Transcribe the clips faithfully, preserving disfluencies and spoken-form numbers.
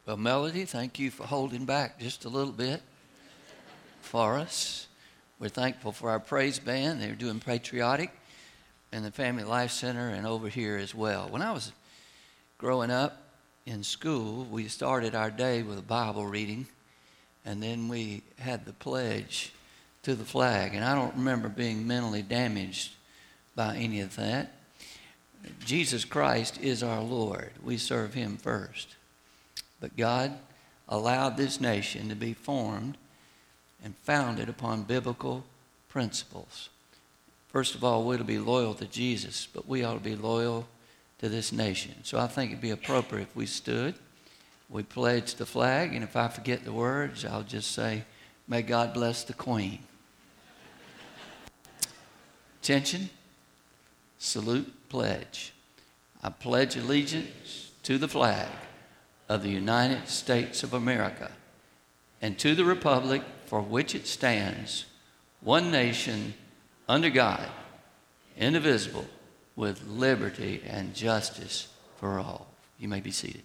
Well, Melody, thank you for holding back just a little bit for us. We're thankful for our praise band. They're doing patriotic in the Family Life Center and over here as well. When I was growing up in school, we started our day with a Bible reading, and then we had the pledge to the flag. And I don't remember being mentally damaged by any of that. Jesus Christ is our Lord. We serve him first. But God allowed this nation to be formed and founded upon biblical principles. First of all, we're to be loyal to Jesus, but we ought to be loyal to this nation. So I think it'd be appropriate if we stood, we pledged the flag, and if I forget the words, I'll just say, may God bless the Queen. Attention, salute, pledge. I pledge allegiance to the flag of the United States of America and to the republic for which it stands, one nation, under God, indivisible, with liberty and justice for all. You may be seated.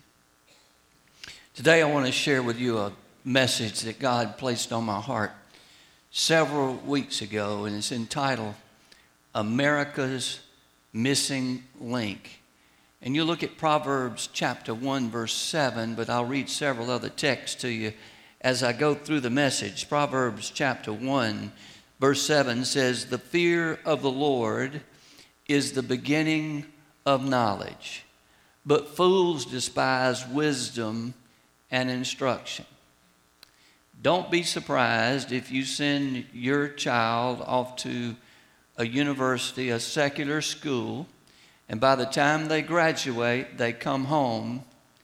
Today I want to share with you a message that God placed on my heart several weeks ago, and it's entitled, America's Missing Link. And you look at Proverbs chapter one, verse seven, but I'll read several other texts to you as I go through the message. Proverbs chapter one, verse seven says, the fear of the Lord is the beginning of knowledge, but fools despise wisdom and instruction. Don't be surprised if you send your child off to a university, a secular school, and by the time they graduate, they come home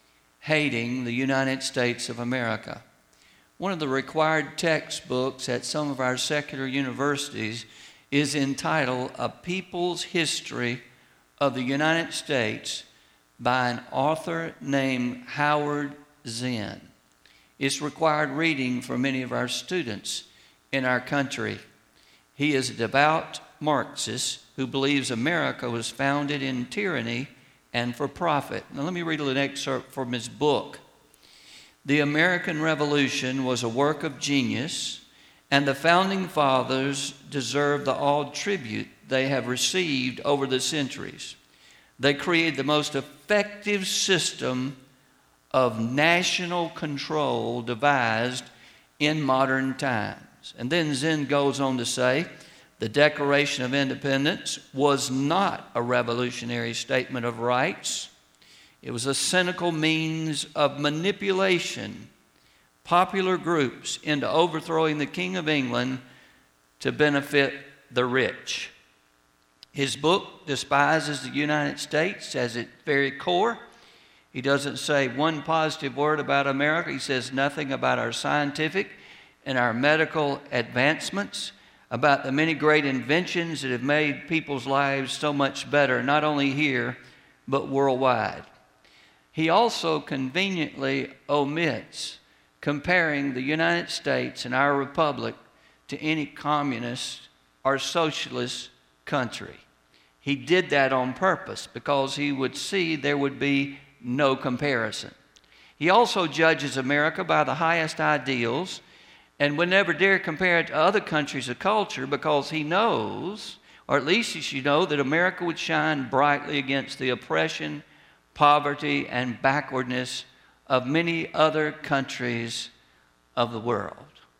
hating the United States of America. One of the required textbooks at some of our secular universities is entitled A People's History of the United States by an author named Howard Zinn. It's required reading for many of our students in our country. He is a devout Marxist who believes America was founded in tyranny and for profit. Now let me read an excerpt from his book. The American Revolution was a work of genius, and the founding fathers deserve the all tribute they have received over the centuries. They created the most effective system of national control devised in modern times. And then Zinn goes on to say, the Declaration of Independence was not a revolutionary statement of rights. It was a cynical means of manipulation, popular groups into overthrowing the King of England to benefit the rich. His book despises the United States as its very core. He doesn't say one positive word about America. He says nothing about our scientific and our medical advancements, about the many great inventions that have made people's lives so much better, not only here, but worldwide. He also conveniently omits comparing the United States and our republic to any communist or socialist country. He did that on purpose because he would see there would be no comparison. He also judges America by the highest ideals and would never dare compare it to other countries of culture because he knows, or at least he should know, that America would shine brightly against the oppression, poverty, and backwardness of many other countries of the world.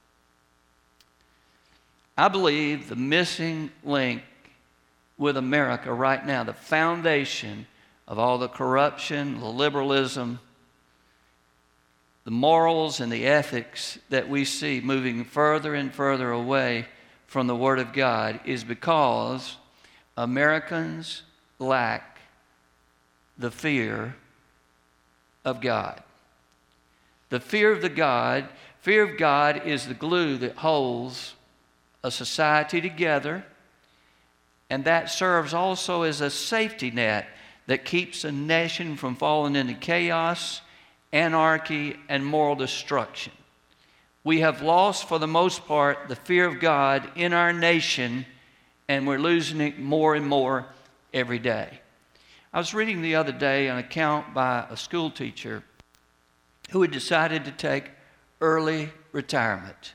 I believe the missing link with America right now, the foundation of all the corruption, the liberalism, the morals and the ethics that we see moving further and further away from the Word of God is because Americans lack the fear of God. The fear of the God, fear of God is the glue that holds a society together, and that serves also as a safety net that keeps a nation from falling into chaos, anarchy, and moral destruction. We have lost, for the most part, the fear of God in our nation, and we're losing it more and more every day. I was reading the other day an account by a school teacher who had decided to take early retirement.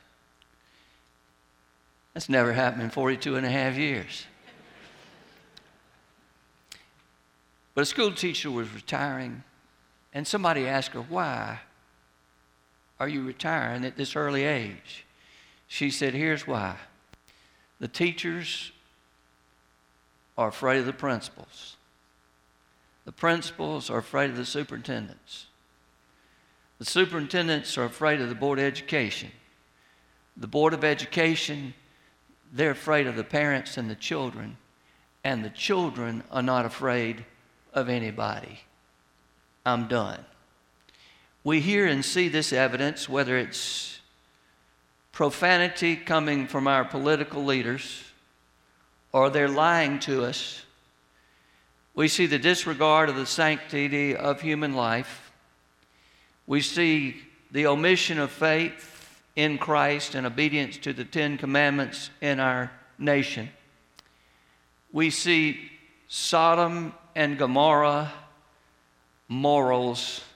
That's never happened in forty-two and a half years. But a school teacher was retiring, and somebody asked her, why are you retiring at this early age? She said, here's why. The teachers are afraid of the principals. The principals are afraid of the superintendents. The superintendents are afraid of the Board of Education. The Board of Education, they're afraid of the parents and the children, and the children are not afraid of anybody. I'm done. We hear and see this evidence, whether it's profanity coming from our political leaders or they're lying to us. We see the disregard of the sanctity of human life. We see the omission of faith in Christ and obedience to the Ten Commandments in our nation. We see Sodom and Gomorrah morals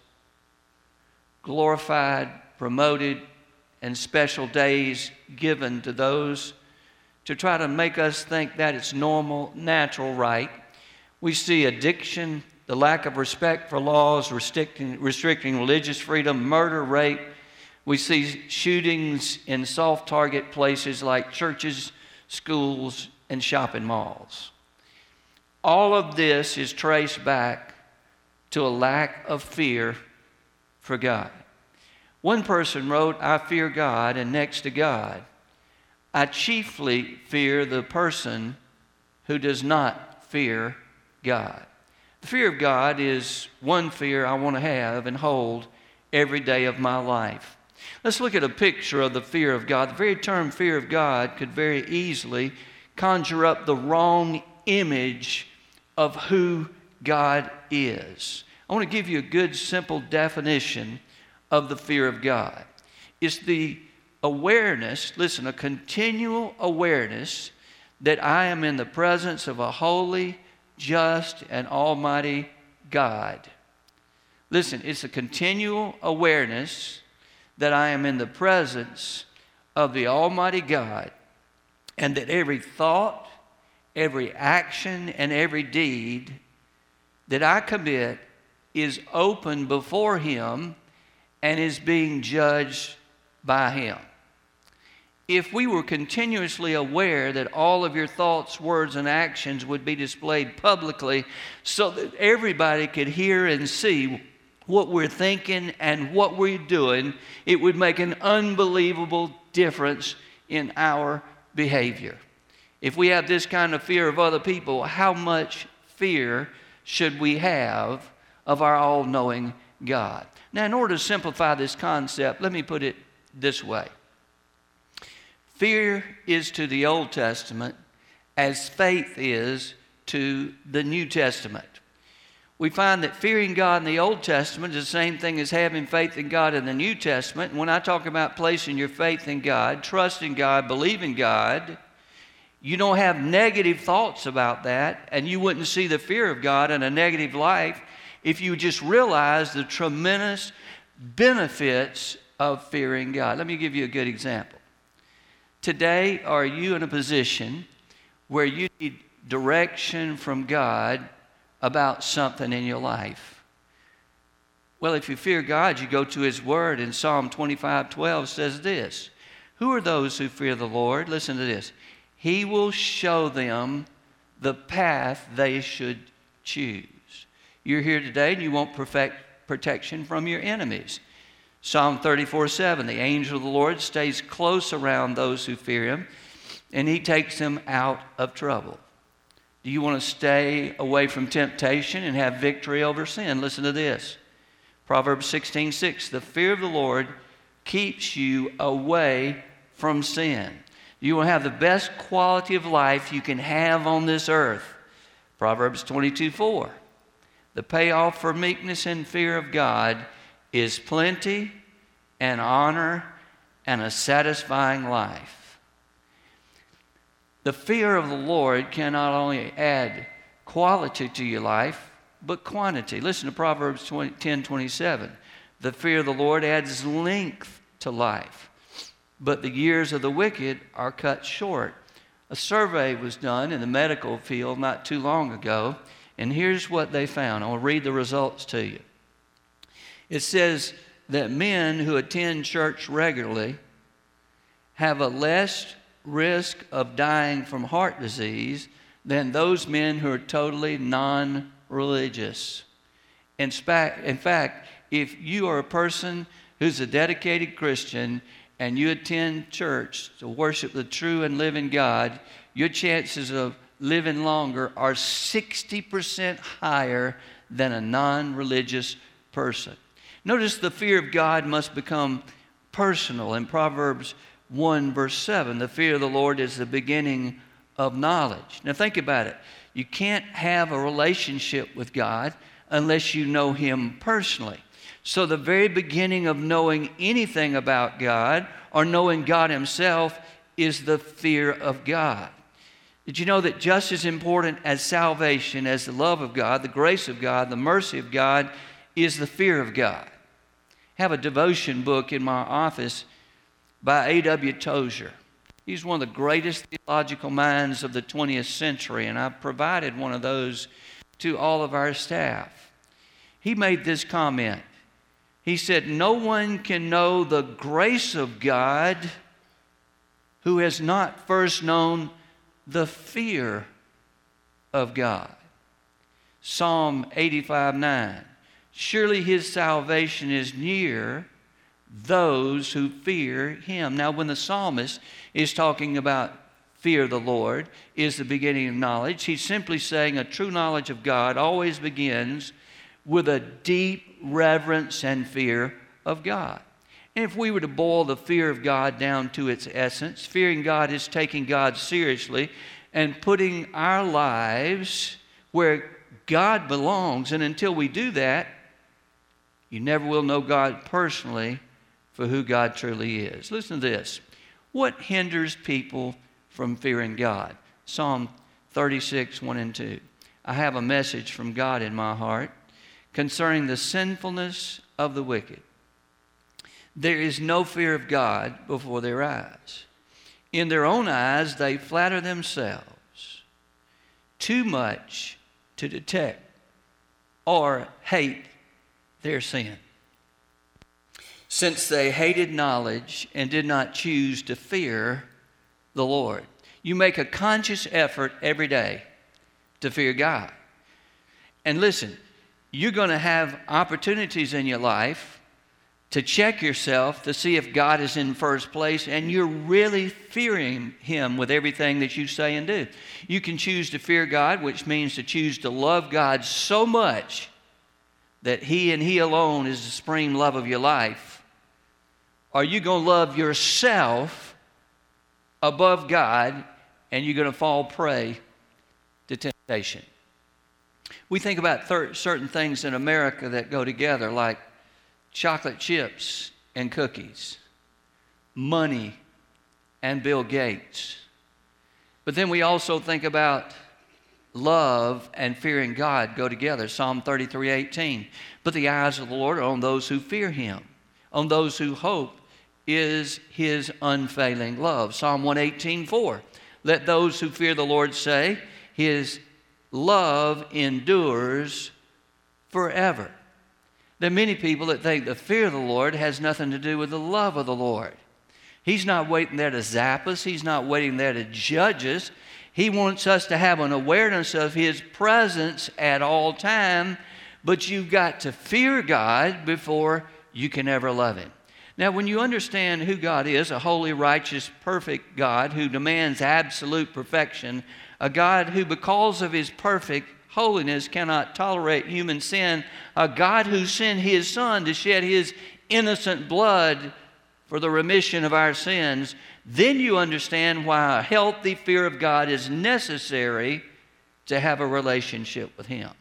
glorified, promoted, and special days given to those to try to make us think that it's normal, natural, right. We see addiction, the lack of respect for laws, restricting, restricting religious freedom, murder, rape. We see shootings in soft target places like churches, schools, and shopping malls. All of this is traced back to a lack of fear for God. One person wrote, I fear God, and next to God, I chiefly fear the person who does not fear God. The fear of God is one fear I want to have and hold every day of my life. Let's look at a picture of the fear of God. The very term fear of God could very easily conjure up the wrong image of who God is. I want to give you a good, simple definition of the fear of God. It's the awareness, listen, a continual awareness that I am in the presence of a holy, just, and almighty God. Listen, it's a continual awareness that I am in the presence of the almighty God, and that every thought, every action, and every deed that I commit is open before Him and is being judged by Him. If we were continuously aware that all of your thoughts, words, and actions would be displayed publicly so that everybody could hear and see what we're thinking and what we're doing, it would make an unbelievable difference in our behavior. If we have this kind of fear of other people, how much fear should we have of our all-knowing God? Now, in order to simplify this concept, let me put it this way. Fear is to the Old Testament as faith is to the New Testament. We find that fearing God in the Old Testament is the same thing as having faith in God in the New Testament. And when I talk about placing your faith in God, trusting God, believing God, you don't have negative thoughts about that, and you wouldn't see the fear of God in a negative life if you just realize the tremendous benefits of fearing God. Let me give you a good example. Today, are you in a position where you need direction from God about something in your life? Well, if you fear God, you go to His Word, and Psalm twenty-five twelve says this, who are those who fear the Lord? Listen to this. He will show them the path they should choose. You're here today and you want perfect protection from your enemies. Psalm thirty-four seven, the angel of the Lord stays close around those who fear Him, and He takes them out of trouble. Do you want to stay away from temptation and have victory over sin? Listen to this. Proverbs sixteen six, the fear of the Lord keeps you away from sin. You will have the best quality of life you can have on this earth. Proverbs twenty-two four. The payoff for meekness and fear of God is plenty and honor and a satisfying life. The fear of the Lord can not only add quality to your life, but quantity. Listen to Proverbs ten twenty-seven. The fear of the Lord adds length to life, but the years of the wicked are cut short. A survey was done in the medical field not too long ago, and here's what they found. I'll read the results to you. It says that men who attend church regularly have a less risk of dying from heart disease than those men who are totally non-religious. In fact, in fact, if you are a person who's a dedicated Christian and you attend church to worship the true and living God, your chances of living longer are sixty percent higher than a non-religious person. Notice the fear of God must become personal. In Proverbs one, verse seven, the fear of the Lord is the beginning of knowledge. Now think about it. You can't have a relationship with God unless you know Him personally. So the very beginning of knowing anything about God or knowing God Himself is the fear of God. Did you know that just as important as salvation, as the love of God, the grace of God, the mercy of God, is the fear of God? I have a devotion book in my office by A W Tozer. He's one of the greatest theological minds of the twentieth century, and I've provided one of those to all of our staff. He made this comment. He said, "No one can know the grace of God who has not first known the fear of God." Psalm eighty-five nine. Surely His salvation is near those who fear Him. Now, when the psalmist is talking about fear of the Lord is the beginning of knowledge, he's simply saying a true knowledge of God always begins with a deep reverence and fear of God. And if we were to boil the fear of God down to its essence, fearing God is taking God seriously and putting our lives where God belongs. And until we do that, you never will know God personally for who God truly is. Listen to this. What hinders people from fearing God? Psalm thirty-six, one and two. I have a message from God in my heart concerning the sinfulness of the wicked. There is no fear of God before their eyes. In their own eyes, they flatter themselves too much to detect or hate their sin. Since they hated knowledge and did not choose to fear the Lord. You make a conscious effort every day to fear God. And listen, you're going to have opportunities in your life to check yourself to see if God is in first place and you're really fearing Him with everything that you say and do. You can choose to fear God, which means to choose to love God so much that He and He alone is the supreme love of your life. Or you're going to love yourself above God and you're going to fall prey to temptation. We think about thir- certain things in America that go together, like chocolate chips and cookies, money and Bill Gates. But then we also think about love and fearing God go together. Psalm thirty-three eighteen. But the eyes of the Lord are on those who fear Him, on those who hope is His unfailing love. Psalm one eighteen four. Let those who fear the Lord say, His love endures forever. There are many people that think the fear of the Lord has nothing to do with the love of the Lord. He's not waiting there to zap us. He's not waiting there to judge us. He wants us to have an awareness of His presence at all time, but you've got to fear God before you can ever love Him. Now, when you understand who God is, a holy, righteous, perfect God who demands absolute perfection, a God who, because of His perfect holiness, cannot tolerate human sin, a God who sent His Son to shed His innocent blood for the remission of our sins, then you understand why a healthy fear of God is necessary to have a relationship with Him.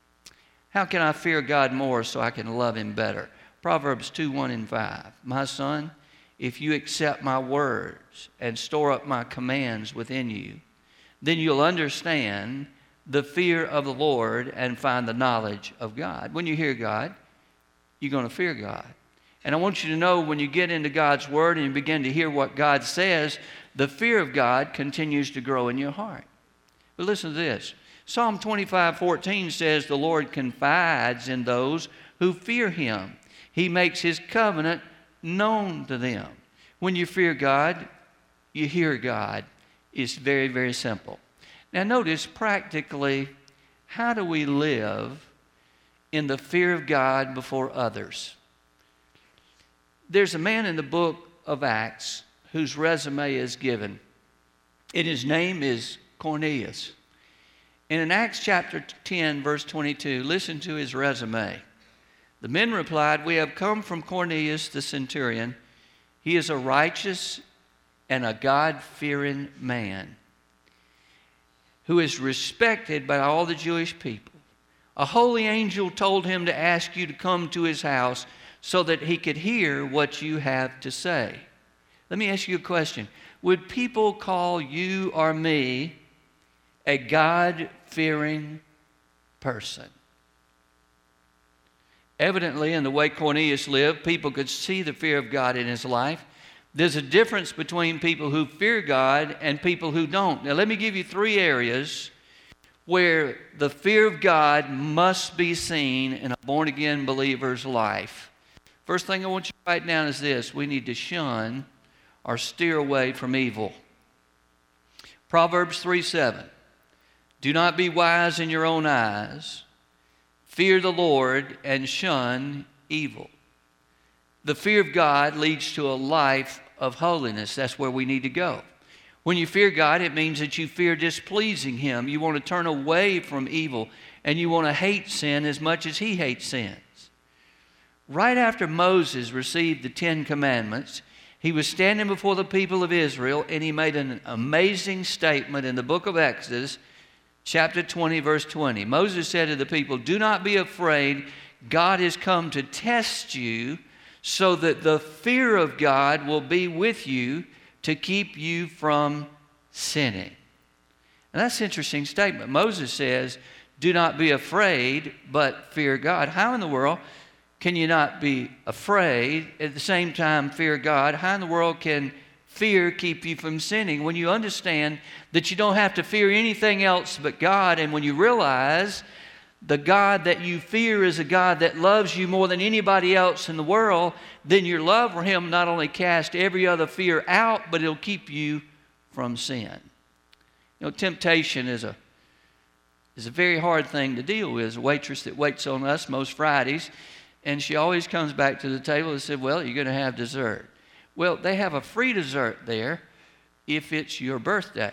How can I fear God more so I can love Him better? Proverbs two, one and five. My son, if you accept my words and store up my commands within you, then you'll understand the fear of the Lord and find the knowledge of God. When you hear God, you're going to fear God. And I want you to know when you get into God's Word and you begin to hear what God says, the fear of God continues to grow in your heart. But listen to this. Psalm twenty-five fourteen says, the Lord confides in those who fear Him. He makes His covenant known to them. When you fear God, you hear God. It's very, very simple. Now notice practically, how do we live in the fear of God before others? There's a man in the book of Acts whose resume is given, and his name is Cornelius. And in Acts chapter ten, verse twenty-two, listen to his resume. The men replied, we have come from Cornelius the centurion. He is a righteous and a God-fearing man who is respected by all the Jewish people. A holy angel told him to ask you to come to his house so that he could hear what you have to say. Let me ask you a question. Would people call you or me a God-fearing person? Evidently, in the way Cornelius lived, people could see the fear of God in his life. There's a difference between people who fear God and people who don't. Now, let me give you three areas where the fear of God must be seen in a born-again believer's life. First thing I want you to write down is this. We need to shun or steer away from evil. Proverbs three seven. Do not be wise in your own eyes. Fear the Lord and shun evil. The fear of God leads to a life of holiness. That's where we need to go. When you fear God, it means that you fear displeasing Him. You want to turn away from evil, and you want to hate sin as much as He hates sins. Right after Moses received the Ten Commandments, he was standing before the people of Israel, and he made an amazing statement in the book of Exodus, chapter twenty, verse twenty. Moses said to the people, do not be afraid. God has come to test you so that the fear of God will be with you to keep you from sinning. And that's an interesting statement. Moses says, do not be afraid, but fear God. How in the world can you not be afraid, at the same time fear God? How in the world can fear keep you from sinning when you understand that you don't have to fear anything else but God? And when you realize the God that you fear is a God that loves you more than anybody else in the world, then your love for Him not only casts every other fear out, but it'll keep you from sin. You know, temptation is a is a very hard thing to deal with. There's a waitress that waits on us most Fridays, and she always comes back to the table and says, well, you're going to have dessert. Well, they have a free dessert there if it's your birthday.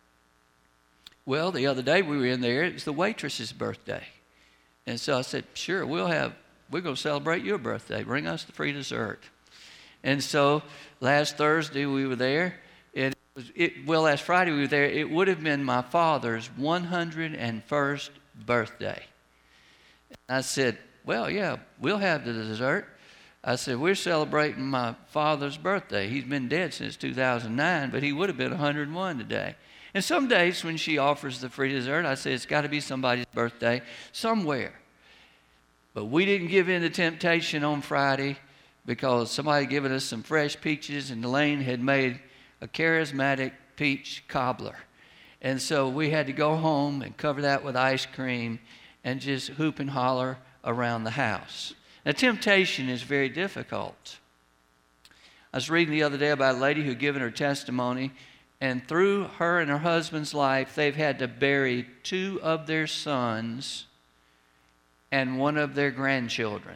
Well, the other day we were in there, it's the waitress's birthday. And so I said, sure, we'll have, we're going to celebrate your birthday. Bring us the free dessert. And so last Thursday we were there, and it was, it, well, last Friday we were there. It would have been my father's one hundred first birthday. And I said, well, yeah, we'll have the dessert. I said, we're celebrating my father's birthday. He's been dead since two thousand nine, but he would have been one hundred one today. And some days when she offers the free dessert, I say, it's got to be somebody's birthday somewhere. But we didn't give in to temptation on Friday because somebody had given us some fresh peaches, and Elaine had made a charismatic peach cobbler. And so we had to go home and cover that with ice cream and just hoop and holler around the house. Now, temptation is very difficult. I was reading the other day about a lady who had given her testimony, and through her and her husband's life, they've had to bury two of their sons and one of their grandchildren.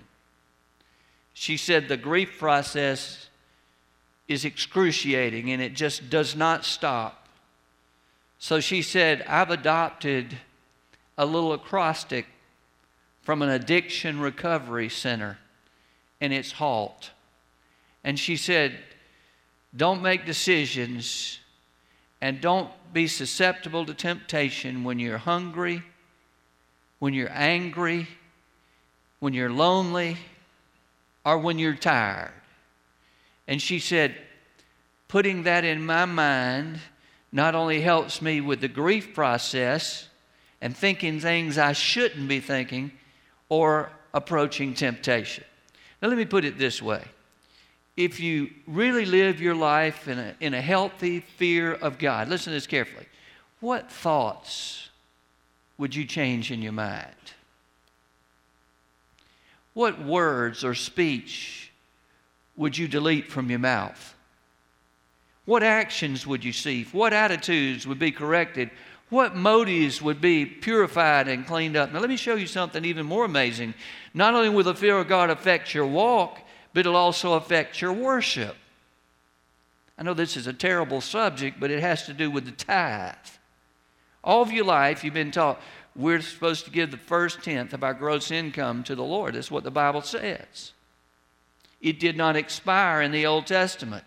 She said the grief process is excruciating, and it just does not stop. So she said, I've adopted a little acrostic from an addiction recovery center, and it's HALT. And she said, don't make decisions and don't be susceptible to temptation when you're hungry, when you're angry, when you're lonely, or when you're tired. And she said, putting that in my mind not only helps me with the grief process and thinking things I shouldn't be thinking or approaching temptation. Now let me put it this way. if you really live your life in a, in a healthy fear of God, listen to this carefully, what thoughts would you change in your mind? What words or speech would you delete from your mouth? What actions would you see? What attitudes would be corrected? What motives would be purified and cleaned up? Now let me show you something even more amazing. Not only will the fear of God affect your walk, but it'll also affect your worship. I know this is a terrible subject, but it has to do with the tithe. All of your life you've been taught we're supposed to give the first tenth of our gross income to the Lord. That's what the Bible says. It did not expire in the Old Testament.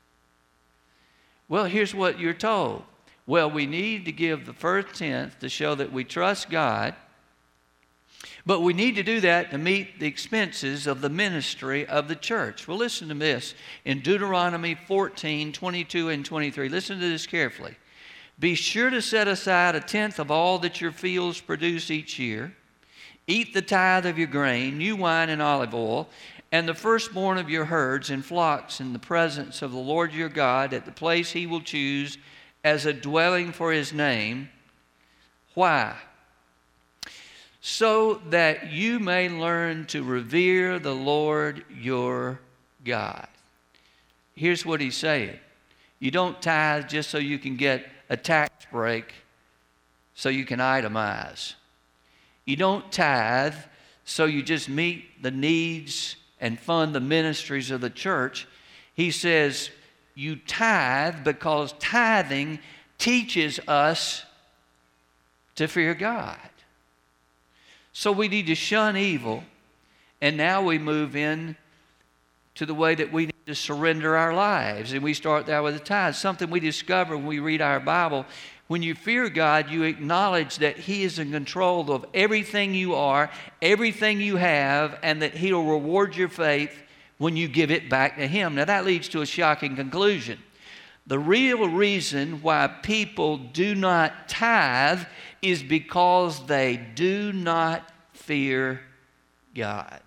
Well, here's what you're told. Well, we need to give the first tenth to show that we trust God, but we need to do that to meet the expenses of the ministry of the church. Well, listen to this. In Deuteronomy fourteen, twenty-two and twenty-three, listen to this carefully. Be sure to set aside a tenth of all that your fields produce each year. Eat the tithe of your grain, new wine and olive oil, and the firstborn of your herds and flocks in the presence of the Lord your God at the place he will choose as a dwelling for his name. Why? So that you may learn to revere the Lord your God. Here's what he's saying. You don't tithe just so you can get a tax break so you can itemize. You don't tithe so you just meet the needs and fund the ministries of the church. He says you tithe because tithing teaches us to fear God. So we need to shun evil, and now we move in to the way that we need to surrender our lives. And we start that with the tithe. Something we discover when we read our Bible. When you fear God, you acknowledge that he is in control of everything you are, everything you have, and that he'll reward your faith when you give it back to him. Now that leads to a shocking conclusion. The real reason why people do not tithe is because they do not fear God.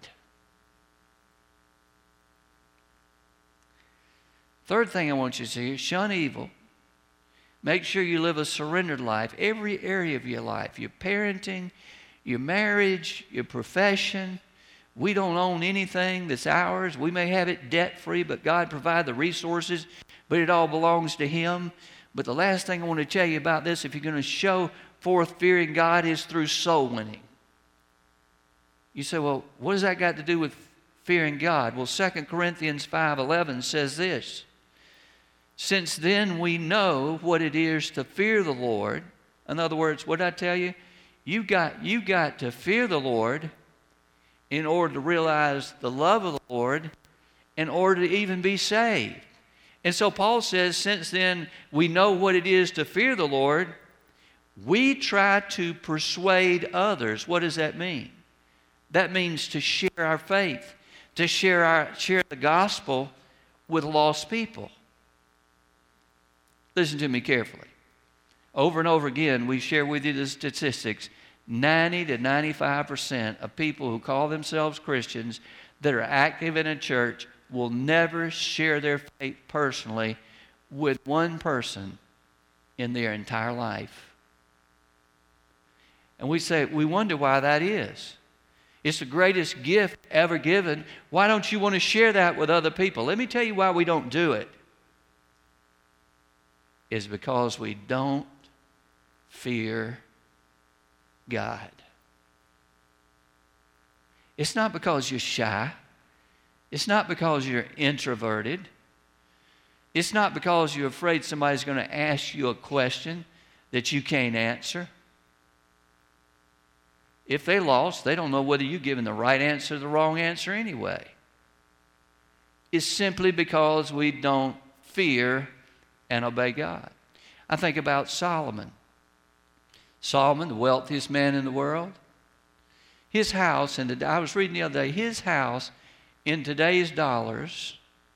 Third thing I want you to see is shun evil. Make sure you live a surrendered life, every area of your life, your parenting, your marriage, your profession. We don't own anything that's ours. We may have it debt-free, but God provides the resources, but it all belongs to him. But the last thing I want to tell you about this, if you're going to show forth fearing God, is through soul winning. You say, well, what does that got to do with fearing God? Well, Second Corinthians five eleven says this. Since then we know what it is to fear the Lord. In other words, what did I tell you? You got, you got to fear the Lord in order to realize the love of the Lord, in order to even be saved. And so Paul says, since then we know what it is to fear the Lord, we try to persuade others. What does that mean? That means to share our faith, to share, our, share the gospel with lost people. Listen to me carefully. Over and over again, we share with you the statistics. ninety to ninety-five percent of people who call themselves Christians that are active in a church will never share their faith personally with one person in their entire life. And we say, we wonder why that is. It's the greatest gift ever given. Why don't you want to share that with other people? Let me tell you why we don't do it. Is because we don't fear God. It's not because you're shy. It's not because you're introverted. It's not because you're afraid somebody's going to ask you a question that you can't answer. If they lost, they don't know whether you're giving the right answer or the wrong answer anyway. It's simply because we don't fear and obey God. I think about Solomon. Solomon, the wealthiest man in the world. His house, and I was reading the other day, his house in today's dollars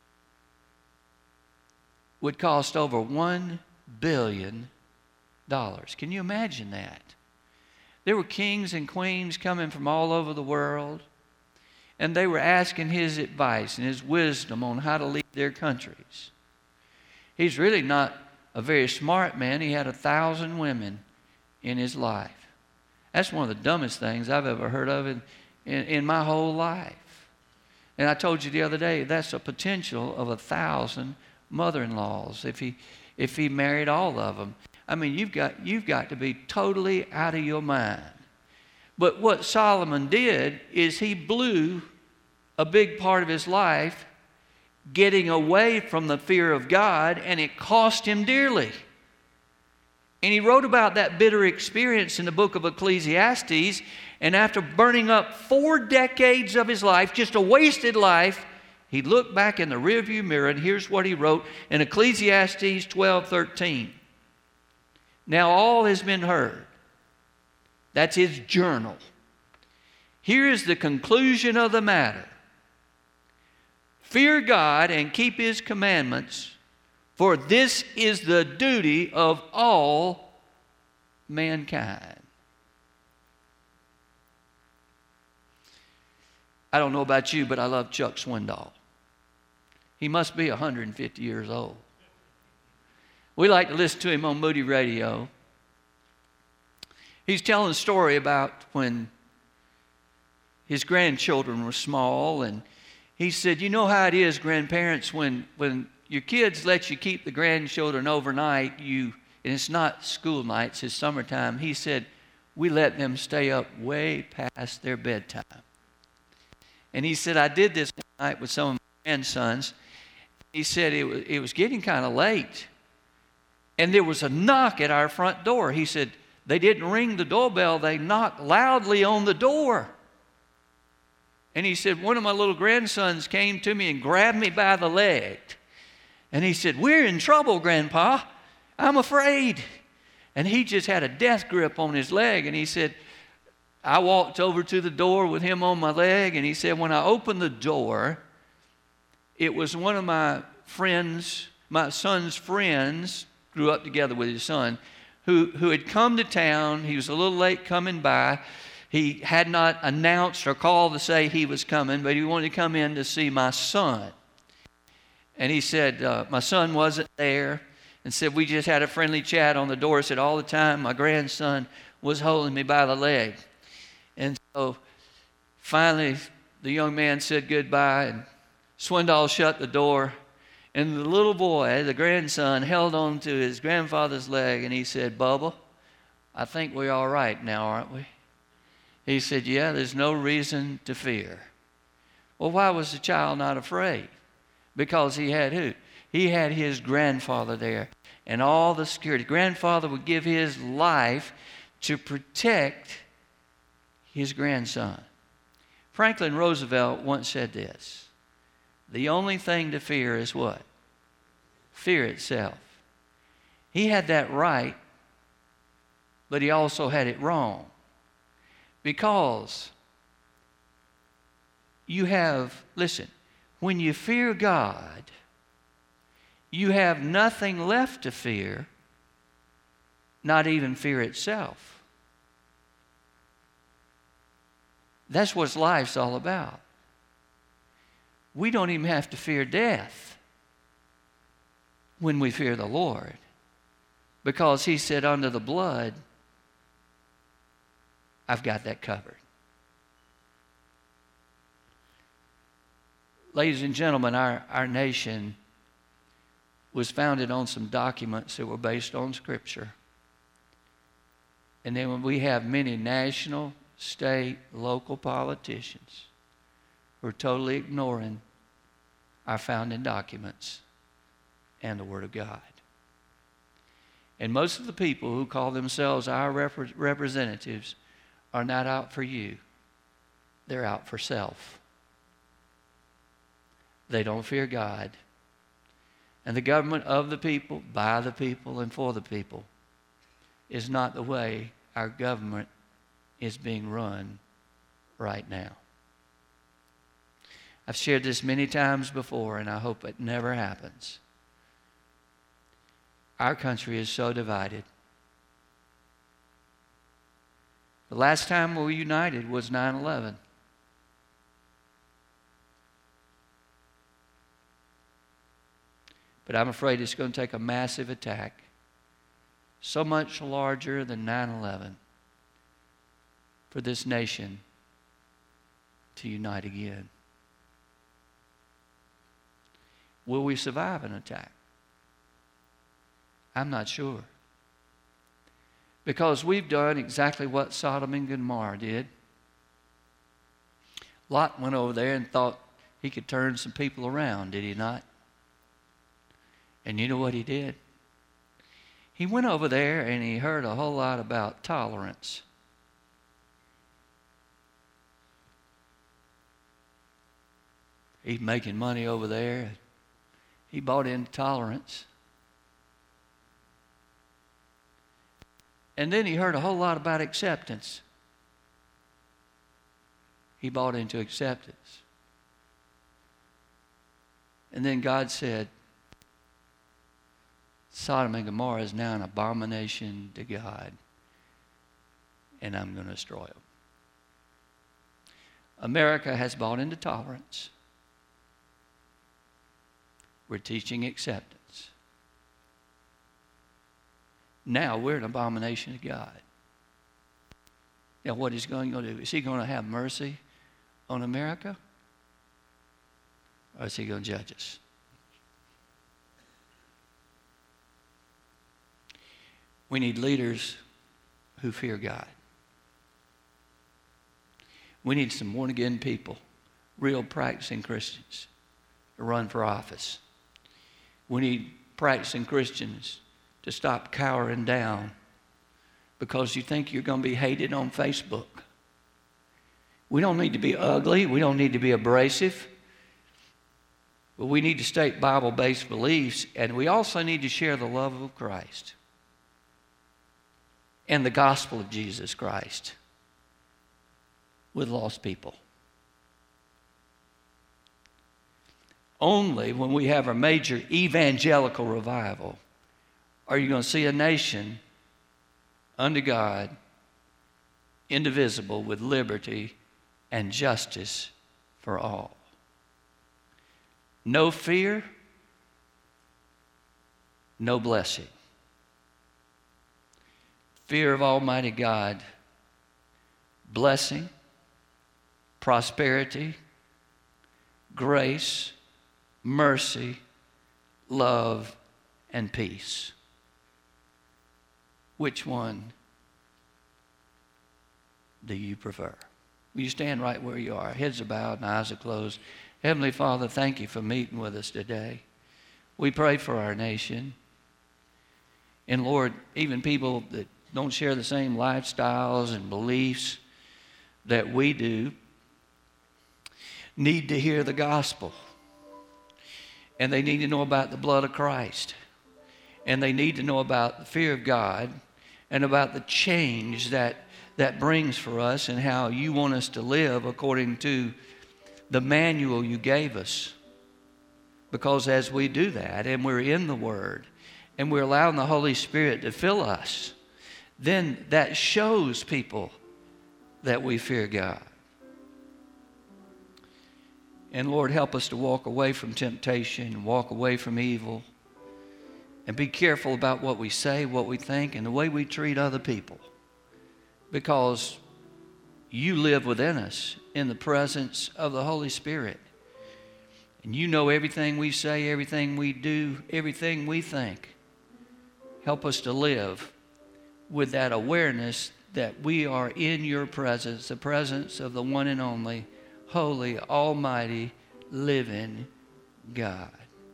would cost over one billion dollars. Can you imagine that? There were kings and queens coming from all over the world. and they were asking his advice and his wisdom on how to lead their countries. He's really not a very smart man. He had a thousand women in his life. That's one of the dumbest things I've ever heard of in, in, in my whole life. And I told you the other day, that's a potential of a thousand mother-in-laws if he, if he married all of them. I mean, you've got, you've got to be totally out of your mind. But what Solomon did is he blew a big part of his life getting away from the fear of God, and it cost him dearly. And he wrote about that bitter experience in the book of Ecclesiastes, and after burning up four decades of his life, just a wasted life, he looked back in the rearview mirror, and here's what he wrote in Ecclesiastes twelve thirteen. Now all has been heard. That's his journal. Here is the conclusion of the matter. Fear God and keep his commandments, for this is the duty of all mankind. I don't know about you, but I love Chuck Swindoll. He must be one hundred fifty years old. We like to listen to him on Moody Radio. He's telling a story about when his grandchildren were small, and he said, you know how it is, grandparents, when, when your kids let you keep the grandchildren overnight, you, and it's not school nights, it's summertime. He said, we let them stay up way past their bedtime. And he said, I did this one night with some of my grandsons. He said it was, it was getting kind of late. And there was a knock at our front door. He said, they didn't ring the doorbell, they knocked loudly on the door. And he said, one of my little grandsons came to me and grabbed me by the leg. And he said, we're in trouble, Grandpa. I'm afraid. And he just had a death grip on his leg. And he said, I walked over to the door with him on my leg. And he said, when I opened the door, it was one of my friends, my son's friends, grew up together with his son, who, who had come to town. He was a little late coming by. He had not announced or called to say he was coming, but he wanted to come in to see my son. And he said, uh, my son wasn't there, and said, we just had a friendly chat on the door. He said, all the time my grandson was holding me by the leg. And so finally the young man said goodbye, and Swindoll shut the door. And the little boy, the grandson, held on to his grandfather's leg, and he said, Bubba, I think we're all right now, aren't we? He said, yeah, there's no reason to fear. Well, why was the child not afraid? Because he had who? He had his grandfather there and all the security. Grandfather would give his life to protect his grandson. Franklin Roosevelt once said this, the only thing to fear is what? Fear itself. He had that right, but he also had it wrong. Because you have, listen, when you fear God, you have nothing left to fear, not even fear itself. That's what life's all about. We don't even have to fear death when we fear the Lord, because he said, under the blood, I've got that covered. Ladies and gentlemen, our, our nation was founded on some documents that were based on Scripture. And then when we have many national, state, local politicians who are totally ignoring our founding documents and the Word of God. And most of the people who call themselves our rep- representatives are not out for you. They're out for self. They don't fear God. And the government of the people, by the people, and for the people is not the way our government is being run right now. I've shared this many times before, and I hope it never happens. Our country is so divided. The last time we were united was nine eleven. But I'm afraid it's going to take a massive attack, so much larger than nine eleven, for this nation to unite again. Will we survive an attack? I'm not sure. Because we've done exactly what Sodom and Gomorrah did. Lot went over there and thought he could turn some people around, did he not? And you know what he did? He went over there and he heard a whole lot about tolerance. He's making money over there. He bought into tolerance. And then he heard a whole lot about acceptance. He bought into acceptance. And then God said, Sodom and Gomorrah is now an abomination to God, and I'm going to destroy them. America has bought into tolerance. We're teaching acceptance. Now we're an abomination to God. Now what is going to do? Is he going to have mercy on America? Or is he going to judge us? We need leaders who fear God. We need some born-again people, real practicing Christians, to run for office. We need practicing Christians to stop cowering down because you think you're going to be hated on Facebook. We don't need to be ugly. We don't need to be abrasive. But we need to state Bible-based beliefs, and we also need to share the love of Christ and the gospel of Jesus Christ with lost people. Only when we have a major evangelical revival are you going to see a nation under God, indivisible, with liberty and justice for all. No fear, no blessing. Fear of Almighty God, blessing, prosperity, grace, mercy, love, and peace. Which one do you prefer? Will you stand right where you are? Heads are bowed and eyes are closed. Heavenly Father, thank you for meeting with us today. We pray for our nation. And Lord, even people that don't share the same lifestyles and beliefs that we do need to hear the gospel. And they need to know about the blood of Christ. And they need to know about the fear of God and about the change that that brings for us and how you want us to live according to the manual you gave us. Because as we do that and we're in the Word and we're allowing the Holy Spirit to fill us, then that shows people that we fear God. And Lord, help us to walk away from temptation, walk away from evil, and be careful about what we say, what we think, and the way we treat other people. Because you live within us in the presence of the Holy Spirit. And you know everything we say, everything we do, everything we think. Help us to live with that awareness that we are in your presence, the presence of the one and only, holy, almighty, living God.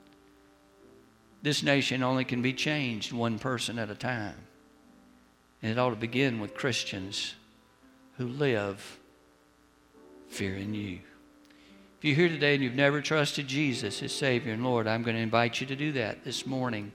This nation only can be changed one person at a time. And it ought to begin with Christians who live fearing you. If you're here today and you've never trusted Jesus as Savior and Lord, I'm going to invite you to do that this morning.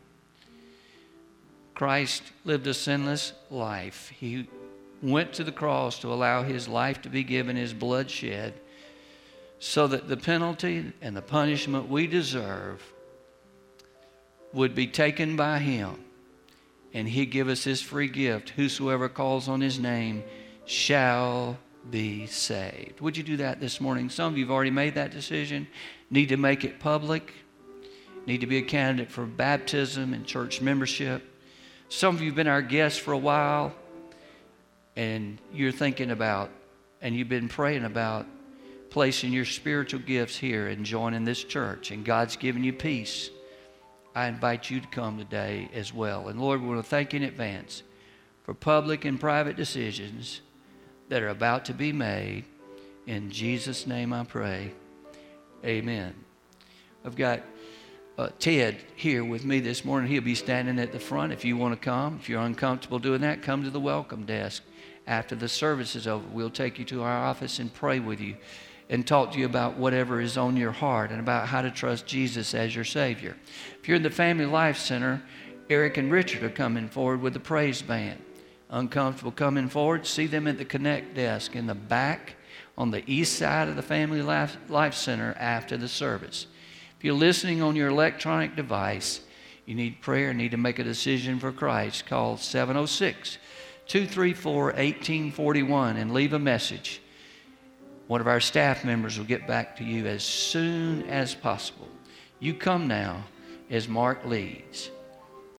Christ lived a sinless life. He went to the cross to allow his life to be given, his blood shed, so that the penalty and the punishment we deserve would be taken by him, and he'd give us his free gift. Whosoever calls on his name shall be saved. Would you do that this morning? Some of you have already made that decision, need to make it public. need to be a candidate for baptism and church membership. Some of you have been our guests for a while, and you're thinking about, and you've been praying about placing your spiritual gifts here and joining this church, and God's given you peace. I invite you to come today as well. And Lord, we want to thank you in advance for public and private decisions that are about to be made. In Jesus' name I pray. Amen. I've got uh, Ted here with me this morning. He'll be standing at the front if you want to come. If you're uncomfortable doing that, come to the welcome desk. After the service is over, we'll take you to our office and pray with you and talk to you about whatever is on your heart and about how to trust Jesus as your Savior. If you're in the Family Life Center, Eric and Richard are coming forward with the praise band. Uncomfortable coming forward, see them at the Connect desk in the back on the east side of the Family Life, Life Center after the service. If you're listening on your electronic device, you need prayer, need to make a decision for Christ, call seven oh six, two three four, one eight four one and leave a message. One of our staff members will get back to you as soon as possible. You come now as Mark leads.